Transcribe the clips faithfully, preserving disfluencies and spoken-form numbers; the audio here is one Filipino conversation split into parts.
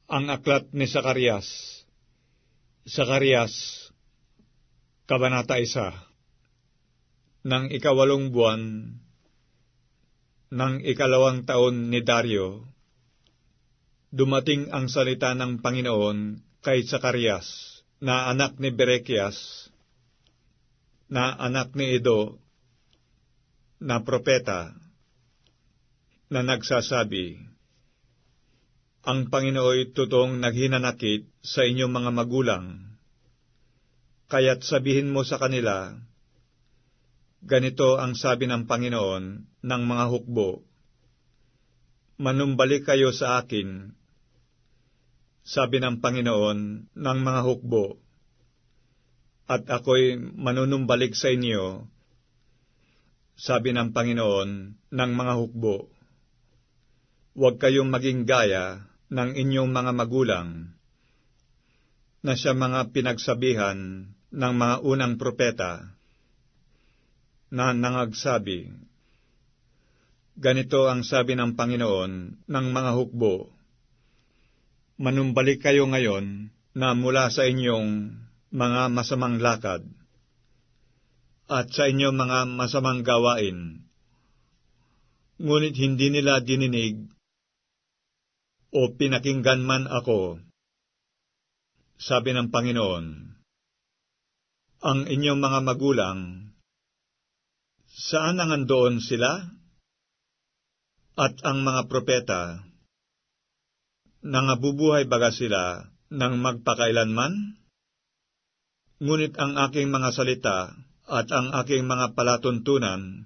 Ang aklat ni Zacarias. Zacarias, Kabanata isa. Nang ikawalong buwan, nang ikalawang taon ni Dario, dumating ang salita ng Panginoon kay Zacarias, na anak ni Berekias, na anak ni Edo, na propeta, na nagsasabi, ang Panginooy totoong naghinanakit sa inyong mga magulang, kaya't sabihin mo sa kanila, ganito ang sabi ng Panginoon ng mga hukbo, manumbalik kayo sa akin, sabi ng Panginoon ng mga hukbo, at ako'y manunumbalik sa inyo, sabi ng Panginoon ng mga hukbo. Huwag kayong maging gaya ng inyong mga magulang, na siya mga pinagsabihan ng mga unang propeta, na nangagsabi, ganito ang sabi ng Panginoon ng mga hukbo, manumbalik kayo ngayon na mula sa inyong mga masamang lakad, at sa inyong mga masamang gawain, ngunit hindi nila dininig o pinakinggan man ako, sabi ng Panginoon. Ang inyong mga magulang, saan nangandoon sila? At ang mga propeta, nangabubuhay baga sila ng magpakailanman? Ngunit ang aking mga salita at ang aking mga palatuntunan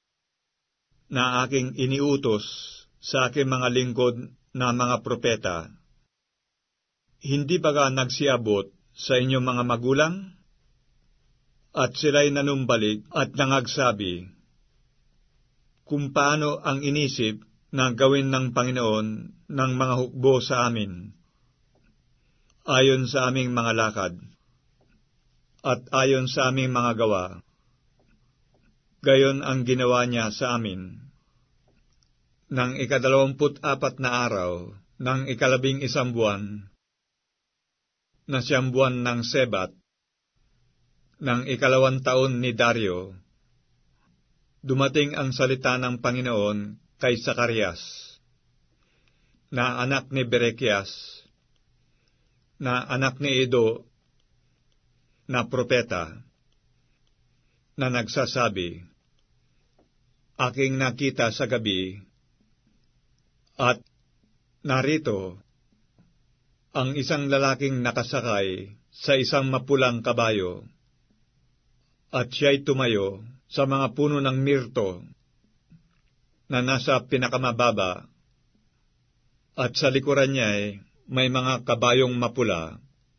na aking iniutos sa aking mga lingkod na mga propeta, hindi baga nagsiabot sa inyong mga magulang? At sila'y nanumbalik at nangagsabi, kung paano ang inisip na gawin ng Panginoon ng mga hukbo sa amin, ayon sa aming mga lakad, at ayon sa aming mga gawa, gayon ang ginawa niya sa amin. Nang ikadalawamput apat na araw, ng ikalabing isang buwan, na siyam buwan ng Sebat, ng ikalawang taon ni Dario, dumating ang salita ng Panginoon kay Zacarias, na anak ni Berekias, na anak ni Edo, na propeta, na nagsasabi, aking nakita sa gabi, at narito, ang isang lalaking nakasakay sa isang mapulang kabayo, at siya'y tumayo sa mga puno ng mirto na nasa pinakamababa, at sa likuran niya'y may mga kabayong mapula,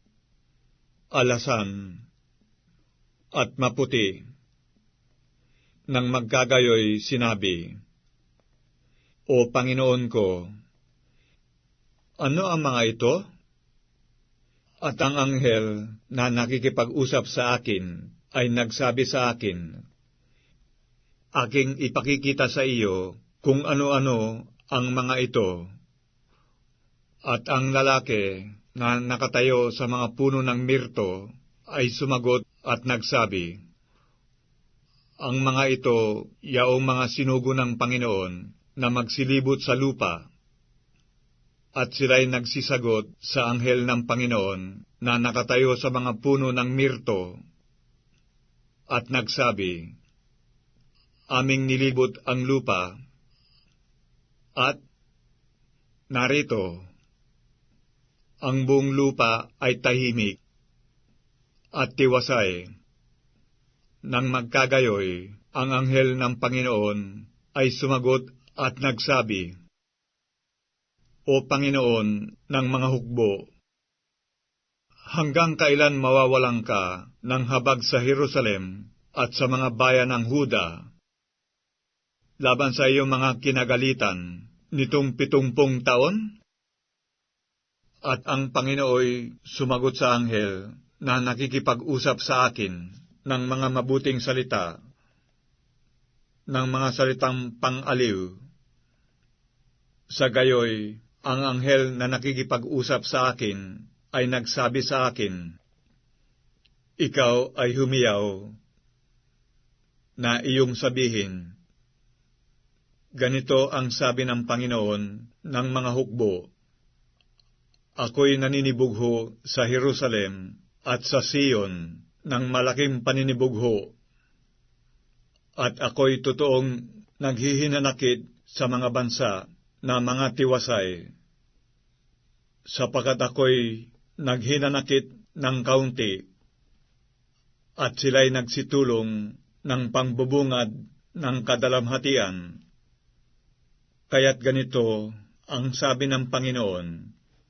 alasan, at maputi. Nang magkagayoy sinabi, o Panginoon ko, ano ang mga ito? At ang anghel na nakikipag-usap sa akin ay nagsabi sa akin, aking ipakikita sa iyo kung ano-ano ang mga ito. At ang lalaki na nakatayo sa mga puno ng mirto ay sumagot at nagsabi, ang mga ito yaong mga sinugo ng Panginoon na magsilibot sa lupa. At sila'y nagsisagot sa anghel ng Panginoon na nakatayo sa mga puno ng mirto, at nagsabi, aming nilibot ang lupa, at narito, ang buong lupa ay tahimik at tiwasay. Nang magkagayoy, ang anghel ng Panginoon ay sumagot at nagsabi, o Panginoon ng mga hukbo, hanggang kailan mawawalan ka ng habag sa Jerusalem at sa mga bayan ng Huda, laban sa iyong mga kinagalitan nitong pitungpong taon? At ang Panginooy sumagot sa anghel na nakikipag-usap sa akin ng mga mabuting salita, ng mga salitang pang-aliw. Sa gayoy, ang anghel na nakikipag-usap sa akin ay nagsabi sa akin, "Ikaw ay humiyaw na iyong sabihin, ganito ang sabi ng Panginoon ng mga hukbo, ako'y naninibugho sa Jerusalem at sa Sion ng malaking paninibugho, at ako'y totoong naghihinanakit sa mga bansa na mga tiwasay, sapagkat ako'y naghinanakit ng kaunti, at sila'y nagsitulong ng pangbubungad ng kadalamhatian. Kaya't ganito ang sabi ng Panginoon,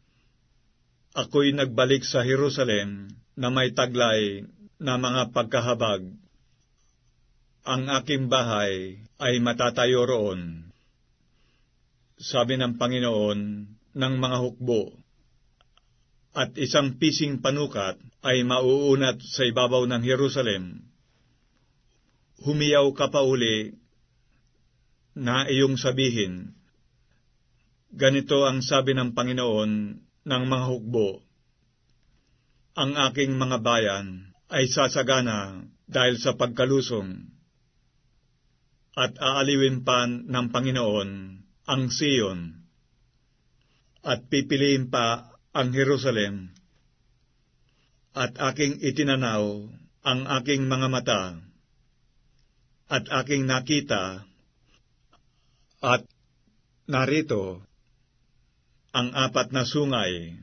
ako'y nagbalik sa Jerusalem na may taglay na mga pagkahabag. Ang aking bahay ay matatayo roon, sabi ng Panginoon ng mga hukbo, at isang pising panukat ay mauunat sa ibabaw ng Jerusalem. Humiyaw ka pa uli na iyong sabihin, ganito ang sabi ng Panginoon ng mga hukbo, ang aking mga bayan ay sasagana dahil sa pagkalusong, at aaliwin pa ng Panginoon ang Sion, at pipiliin pa ang Jerusalem, at aking itinanaw ang aking mga mata, at aking nakita, at narito ang apat na sungay,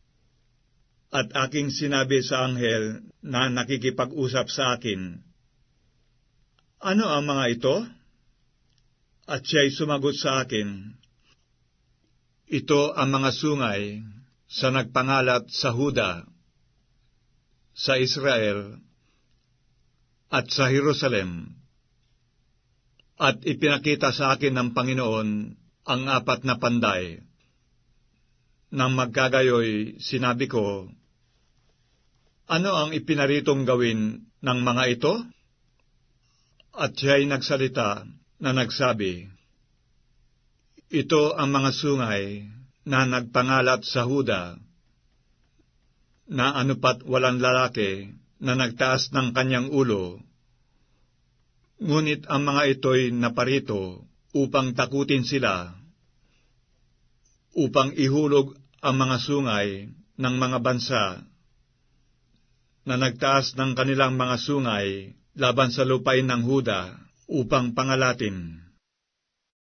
at aking sinabi sa anghel na nakikipag-usap sa akin, ano ang mga ito? At siya'y sumagot sa akin, ito ang mga sungay sa nagpangalat sa Huda, sa Israel, at sa Jerusalem. At ipinakita sa akin ng Panginoon ang apat na panday. Nang magkagayoy, sinabi ko, ano ang ipinaritong gawin ng mga ito? At siya'y nagsalita na nagsabi, ito ang mga sungay na nagpangalat sa Huda, na anupat walang lalaki na nagtaas ng kanyang ulo, ngunit ang mga ito'y naparito upang takutin sila, upang ihulog ang mga sungay ng mga bansa na nagtaas ng kanilang mga sungay laban sa lupain ng Huda upang pangalatin.